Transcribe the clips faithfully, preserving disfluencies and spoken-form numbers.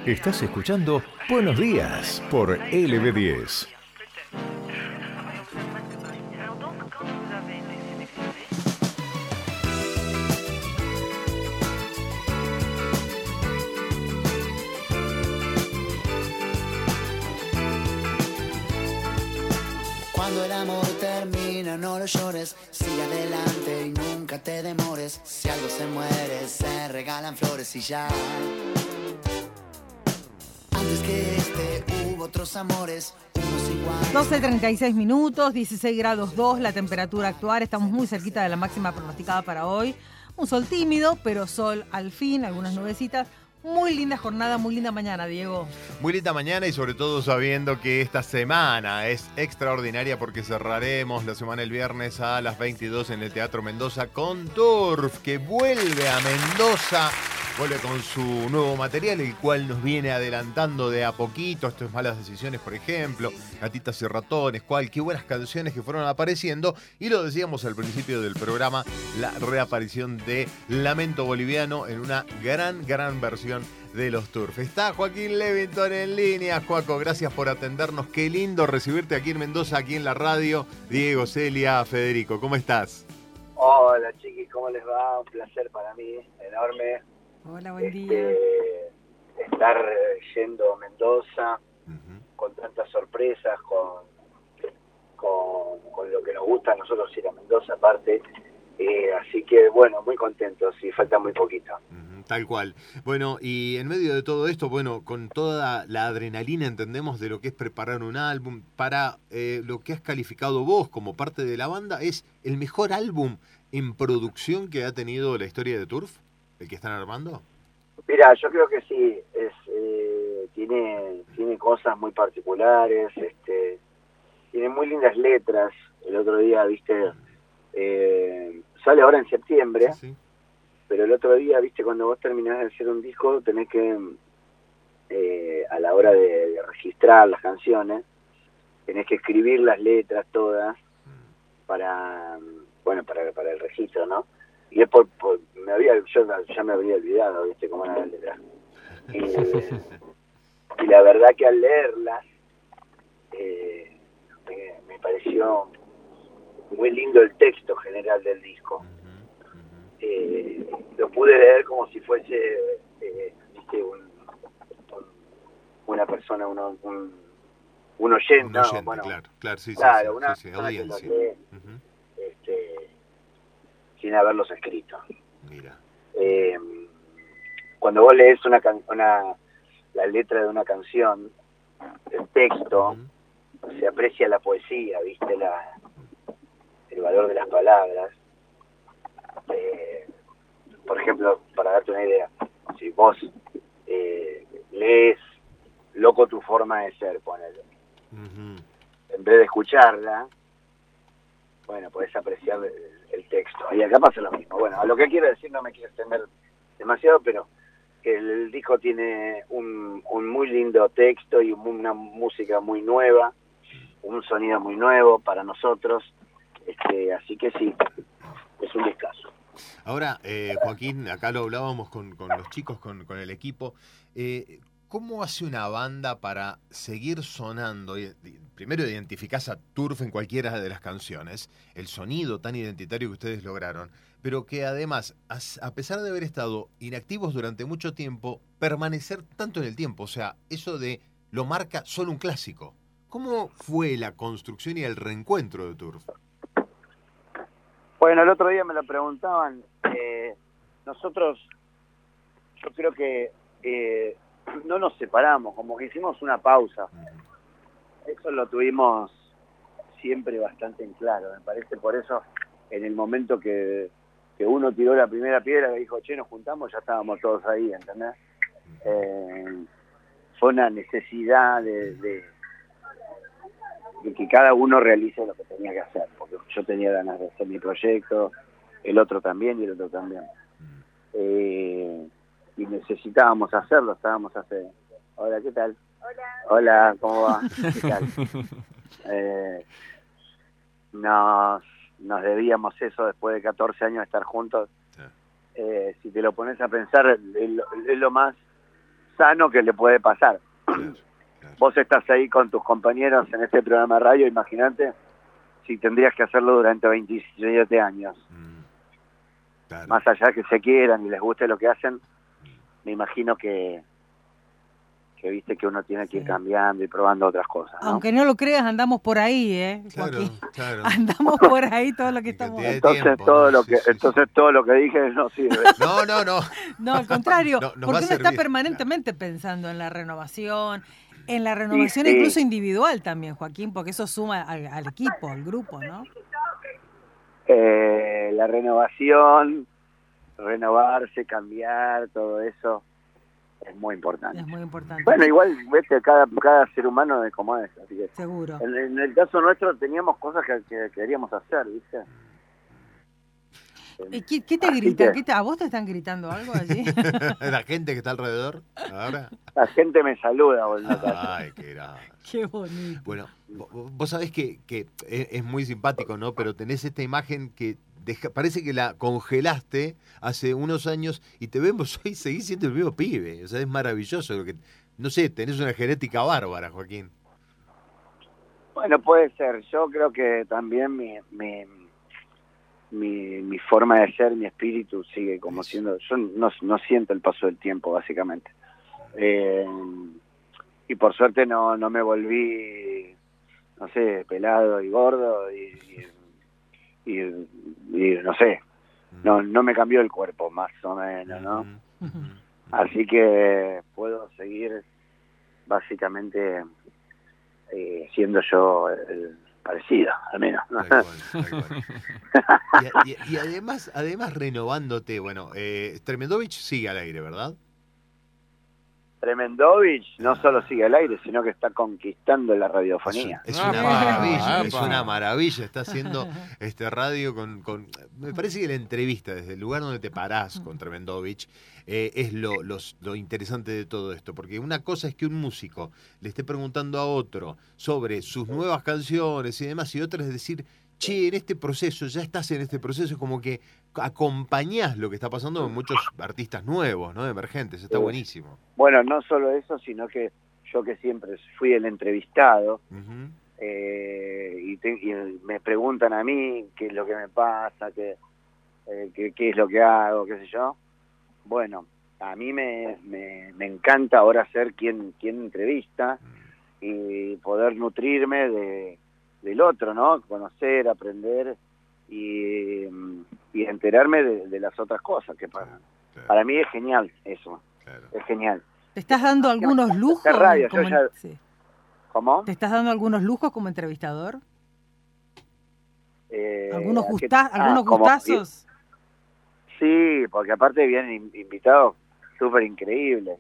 Estás escuchando Buenos Días por L B diez. Cuando el amor termina, no lo llores, sigue adelante y nunca te demores. Si algo se muere, se regalan flores y ya. Antes que este hubo otros amores, unos iguales. doce treinta y seis minutos, dieciséis grados dos la temperatura actual. Estamos muy cerquita de la máxima pronosticada para hoy. Un sol tímido, pero sol al fin, algunas nubecitas. Muy linda jornada, muy linda mañana, Diego. Muy linda mañana y sobre todo sabiendo que esta semana es extraordinaria porque cerraremos la semana el viernes a las veintidós en el Teatro Mendoza con Turf, que vuelve a Mendoza, vuelve con su nuevo material, el cual nos viene adelantando de a poquito. Esto es Malas Decisiones, por ejemplo, Gatitas y Ratones, cual, qué buenas canciones que fueron apareciendo. Y lo decíamos al principio del programa, la reaparición de Lamento Boliviano en una gran, gran versión de los Turf. Está Joaquín Levington en línea. Joaco, gracias por atendernos. Qué lindo recibirte aquí en Mendoza, aquí en la radio. Diego, Celia, Federico, ¿cómo estás? Hola, chiquis, ¿cómo les va? Un placer para mí, enorme. Hola, buen este, día. Estar yendo a Mendoza Uh-huh. con tantas sorpresas, con, con, con lo que nos gusta a nosotros ir a Mendoza aparte. Eh, así que, bueno, muy contentos y falta muy poquito. Uh-huh, tal cual. Bueno, y en medio de todo esto, bueno, con toda la adrenalina entendemos de lo que es preparar un álbum, para eh, lo que has calificado vos como parte de la banda, ¿es el mejor álbum en producción que ha tenido la historia de Turf, el que están armando? Mira, yo creo que sí, es eh, tiene tiene cosas muy particulares, este tiene muy lindas letras. El otro día, viste, eh, sale ahora en septiembre, Sí, sí. pero el otro día, viste, cuando vos terminás de hacer un disco, tenés que, eh, a la hora de, de registrar las canciones, tenés que escribir las letras todas para, bueno, para, para el registro, ¿no? Y es por, por me había, yo ya me habría olvidado, viste, cómo era la letra. Y, y la verdad que al leerlas, eh, me, me pareció muy lindo el texto general del disco. Eh, lo pude leer como si fuese, eh, viste, un, un, una persona, uno, un, un oyente, Un no, oyente, bueno, claro, claro, sí, sí, claro, sí, una sí, sí, persona que audiencia. lo lee, Uh-huh. este, sin haberlos escrito. Mira. Eh, cuando vos lees una, can- una la letra de una canción, el texto, Uh-huh. se aprecia la poesía, viste, la el valor de las palabras. Eh, por ejemplo, para darte una idea, si vos eh, lees Loco tu forma de ser, ponele, Uh-huh. en vez de escucharla, bueno, podés apreciar el, el texto. Y acá pasa lo mismo. Bueno, a lo que quiero decir, no me quiero extender demasiado, pero el, el disco tiene un, un muy lindo texto y una música muy nueva, un sonido muy nuevo para nosotros, este, así que sí, es un discazo. Ahora, eh, Joaquín, acá lo hablábamos con, con los chicos, con, con el equipo. Eh, ¿Cómo hace una banda para seguir sonando? Y- y Primero identificás a Turf en cualquiera de las canciones, el sonido tan identitario que ustedes lograron, pero que además, as- a pesar de haber estado inactivos durante mucho tiempo, permanecer tanto en el tiempo. O sea, eso de lo marca solo un clásico. ¿Cómo fue la construcción y el reencuentro de Turf? Bueno, el otro día me lo preguntaban. eh, nosotros, yo creo que eh, no nos separamos, como que hicimos una pausa. Eso lo tuvimos siempre bastante en claro, me parece. Por eso, en el momento que, que uno tiró la primera piedra, que dijo, che, nos juntamos, ya estábamos todos ahí, ¿entendés? Eh, fue una necesidad de, de, de que cada uno realice lo que tenía que hacer, porque yo tenía ganas de hacer mi proyecto, el otro también y el otro también. Eh, y necesitábamos hacerlo, estábamos hace... Hola, ¿qué tal? Hola. Hola, ¿cómo va? ¿Qué tal? Eh, nos, nos debíamos eso después de catorce años de estar juntos. Eh, si te lo pones a pensar, es lo, es lo más sano que le puede pasar. Claro, claro. Vos estás ahí con tus compañeros en este programa de radio, imagínate si tendrías que hacerlo durante veintisiete años. Mm, claro. Más allá que se quieran y les guste lo que hacen, me imagino que, que viste que uno tiene que ir Sí. cambiando y probando otras cosas, ¿no? Aunque no lo creas, andamos por ahí, ¿eh, Claro, Joaquín? claro. Andamos por ahí todo lo que Y estamos... cantidad de Entonces tiempo, todo ¿no? lo Sí, que sí, sí. entonces todo lo que dije no sirve. No, no, no. No, al contrario, No, nos va porque a uno está servir. permanentemente pensando en la renovación, en la renovación sí. incluso individual también, Joaquín, porque eso suma al, al equipo, al grupo, ¿no? Eh, la renovación, renovarse, cambiar, todo eso es muy importante. Es muy importante. Bueno, igual, vete, cada, cada ser humano es como es, así que Seguro. en, en el caso nuestro teníamos cosas que, que queríamos hacer, ¿viste? ¿Y ¿Qué, qué te Así gritan? que- ¿Qué te- ¿A vos te están gritando algo allí? La gente que está alrededor, ahora. La gente me saluda, boludo. Ay, qué grave. Qué bonito. Bueno, vo- vos sabés que, que es es muy simpático, ¿no? Pero tenés esta imagen que deja- parece que la congelaste hace unos años y te vemos hoy, seguís siendo el mismo pibe. O sea, es maravilloso. Lo que, no sé, tenés una genética bárbara, Joaquín. Bueno, puede ser. Yo creo que también mi, mi, mi, mi forma de ser, mi espíritu sigue como Eso. siendo... Yo no, no siento el paso del tiempo, básicamente. Eh, y por suerte no, no me volví, no sé, pelado y gordo y, y, y, y no sé, no, no me cambió el cuerpo, más o menos, ¿no? Ujú, ujú. Así que puedo seguir básicamente eh, siendo yo el parecido, al menos. Tal cual, tal cual. Y, y- y además, además renovándote, bueno, eh, Tremendovich sigue al aire, ¿verdad? Tremendovich no solo sigue al aire, sino que está conquistando la radiofonía. Es, Apa, una maravilla, es apa. una maravilla. Está haciendo este radio con, con- me parece que la entrevista desde el lugar donde te parás con Tremendovich eh, es lo, los- lo interesante de todo esto, porque una cosa es que un músico le esté preguntando a otro sobre sus nuevas canciones y demás, y otra es decir, che, en este proceso, ya estás en este proceso, como que acompañás lo que está pasando con muchos artistas nuevos, ¿no? Emergentes, está Sí. buenísimo. Bueno, no solo eso, sino que yo que siempre fui el entrevistado, Ujú. eh, y, te- y me preguntan a mí qué es lo que me pasa, qué, eh, qué, qué es lo que hago, qué sé yo. Bueno, a mí me, me, me encanta ahora ser quien, quien entrevista y poder nutrirme de, del otro, ¿no? Conocer, aprender y, y enterarme de, de las otras cosas que pasan. Claro, Para mí es genial eso, claro. es genial. ¿Te estás dando algunos lujos? Hacer radio, como yo ya- en- sí. ¿Cómo? ¿Te estás dando algunos lujos como entrevistador? Eh, ¿Algunos, ¿a qué- gusta- ah, ¿algunos como- gustazos? Sí, porque aparte vienen in- invitados súper increíbles.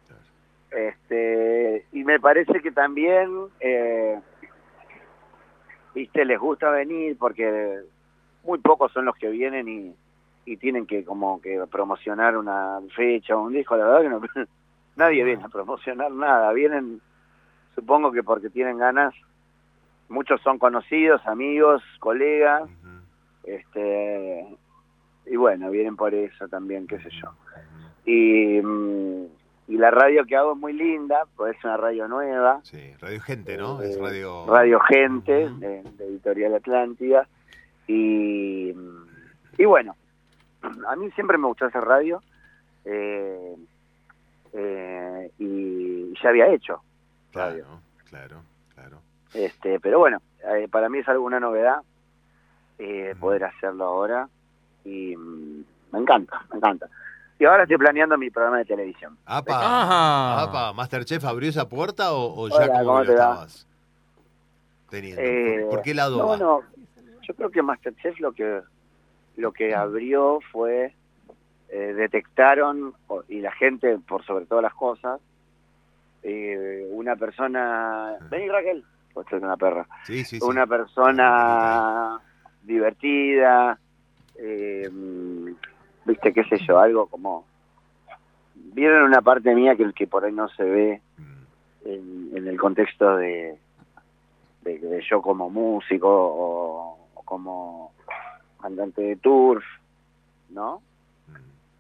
Este, y me parece que también, eh, viste, les gusta venir porque muy pocos son los que vienen y, y tienen que como que promocionar una fecha o un disco. La verdad que no, nadie viene a promocionar nada. Vienen, supongo que porque tienen ganas. Muchos son conocidos, amigos, colegas. Ujú. Este, y bueno, vienen por eso también, qué sé yo. Y, mm, y la radio que hago es muy linda, pues es una radio nueva, Sí, Radio Gente, ¿no? Es eh, radio... Radio Gente, Ujú. de, de Editorial Atlántida. Y, y bueno, a mí siempre me gustó hacer radio, eh, eh, y ya había hecho radio. Claro, claro, claro. Este, pero bueno, eh, para mí es alguna novedad eh, Ujú. poder hacerlo ahora y mm, me encanta, me encanta. Y ahora estoy planeando mi programa de televisión. Apa, Ajá. apa, ¿Masterchef abrió esa puerta o, o ya Hola, como ¿cómo que lo te va? estabas teniendo? Eh, ¿Por, por qué lado no, va? no, yo creo que Masterchef lo que lo que abrió fue eh, detectaron o- y la gente por sobre todas las cosas eh, una persona, vení Raquel, pues soy una perra, Sí, sí, sí. una persona divertida, eh, viste, qué sé yo, algo como vieron una parte mía que, que por ahí no se ve Mm, en, en el contexto de, de, de yo como músico o, o como cantante de turf, ¿no? mm.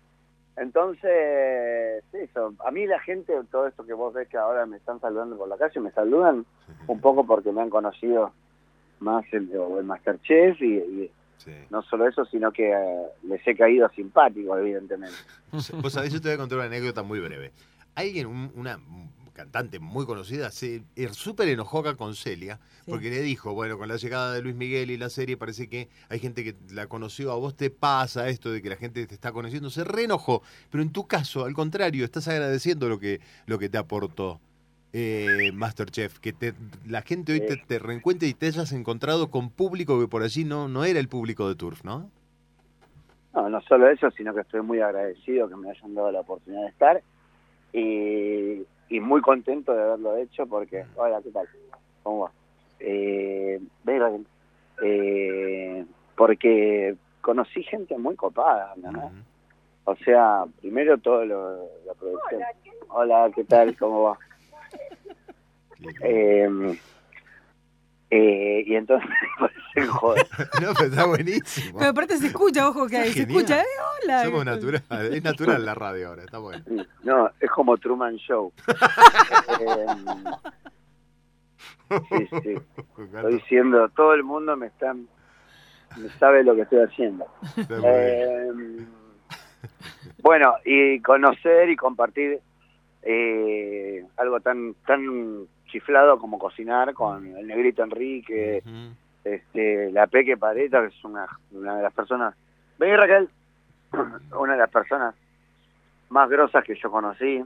Entonces, eso, a mí la gente, todo esto que vos ves que ahora me están saludando por la calle, me saludan un poco porque me han conocido más el, el Masterchef y, y sí. no solo eso, sino que eh, les he caído simpático, evidentemente. Vos sabés, yo te voy a contar una anécdota muy breve. Alguien, un, una cantante muy conocida, se súper enojó acá con Celia, sí. porque le dijo, bueno, con la llegada de Luis Miguel y la serie parece que hay gente que la conoció, a vos te pasa esto de que la gente te está conociendo, se reenojó, pero en tu caso, al contrario, estás agradeciendo lo que, lo que te aportó eh, Masterchef, que te, la gente hoy sí. te, te reencuentre y te hayas encontrado con público que por allí no, no era el público de Turf, ¿no? No, no solo eso, sino que estoy muy agradecido que me hayan dado la oportunidad de estar y... y muy contento de haberlo hecho porque, hola, ¿qué tal? ¿Cómo va? Eh, eh, porque conocí gente muy copada, ¿no? Uh-huh. O sea, primero todo lo, la producción. Hola, ¿qué, hola, ¿qué tal? ¿Cómo va? eh, eh, y entonces me parece joder. No, pero está buenísimo. Pero aparte se escucha, ojo que ahí se escucha, ¿eh? Hola. Somos natural, es natural la radio ahora, está bueno. No, es como Truman Show. eh, sí, sí. Estoy diciendo, todo el mundo me está, me sabe lo que estoy haciendo. Eh, bueno, y conocer y compartir eh, algo tan tan chiflado como cocinar con el Negrito Enrique, uh-huh. este, la Peque Pareta, que es una, una de las personas, ven Raquel, una de las personas más grosas que yo conocí,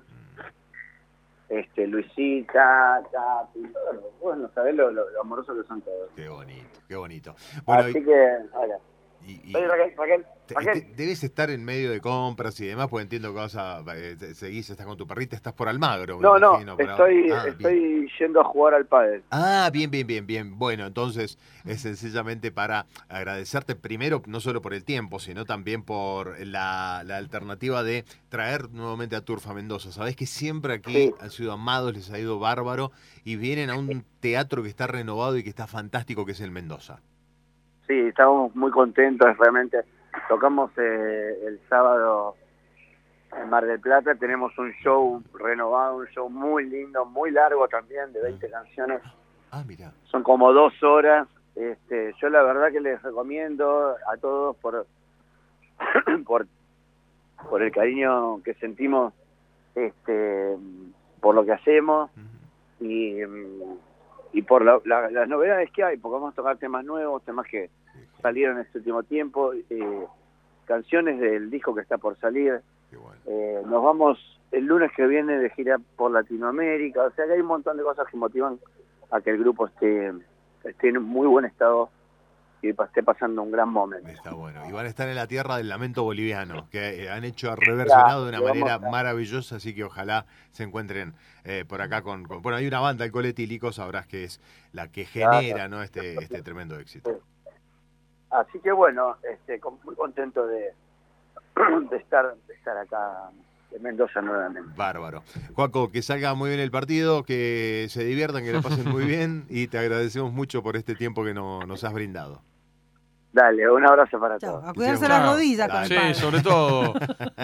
este, Luisita, Capi, bueno, sabés lo, lo, lo amoroso que son todos. Qué bonito, qué bonito. Bueno, así y... que, hola. Y, y ven Raquel, Raquel, Raquel. Te, debes estar en medio de compras y demás, porque entiendo que vas a eh, seguís, estás con tu perrita, estás por Almagro. No, no, imagino, estoy, ah, estoy yendo a jugar al pádel. Ah, bien, bien, bien, bien. Bueno, entonces es sencillamente para agradecerte primero, no solo por el tiempo, sino también por la, la alternativa de traer nuevamente a Turf a Mendoza. Sabés que siempre aquí sí. han sido amados, les ha ido bárbaro y vienen a un teatro que está renovado y que está fantástico, que es el Mendoza. Sí, estamos muy contentos, realmente. Tocamos eh, el sábado en Mar del Plata, tenemos un show renovado, un show muy lindo, muy largo también, de veinte canciones. Ah, mira. Son como dos horas. Este, yo la verdad que les recomiendo a todos por por, por el cariño que sentimos este por lo que hacemos uh-huh. y... y por la, la, las novedades que hay, porque vamos a tocar temas nuevos, temas que salieron en este último tiempo, eh, canciones del disco que está por salir. Qué bueno. eh, nos vamos el lunes que viene de gira por Latinoamérica, o sea que hay un montón de cosas que motivan a que el grupo esté, esté en muy buen estado y esté pasando un gran momento. Está bueno. Y van a estar en la tierra del lamento boliviano, que han hecho reversionado de una manera maravillosa, así que ojalá se encuentren eh, por acá con, con... Bueno, hay una banda, el Coletílico, sabrás que es la que genera, ¿no? este, este tremendo éxito. Sí. Así que bueno, este, muy contento de, de, estar, de estar acá en Mendoza nuevamente. Bárbaro. Joaco, que salga muy bien el partido, que se diviertan, que lo pasen muy bien y te agradecemos mucho por este tiempo que no, nos has brindado. Dale, un abrazo para Chau, todos. a cuidarse las rodillas con el Sí, padre. sobre todo.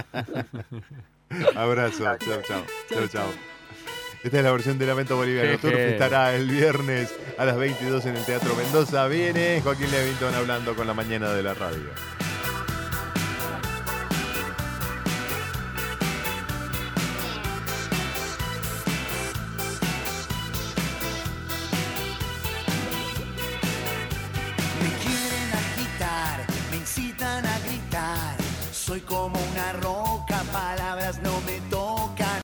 Abrazo, chao, chao. Chao, chao. Esta es la versión de Lamento Boliviano. Jeje. Turf estará el viernes a las veintidós en el Teatro Mendoza. Viene Joaquín Levington hablando con la mañana de la radio. Soy como una roca, palabras no me tocan.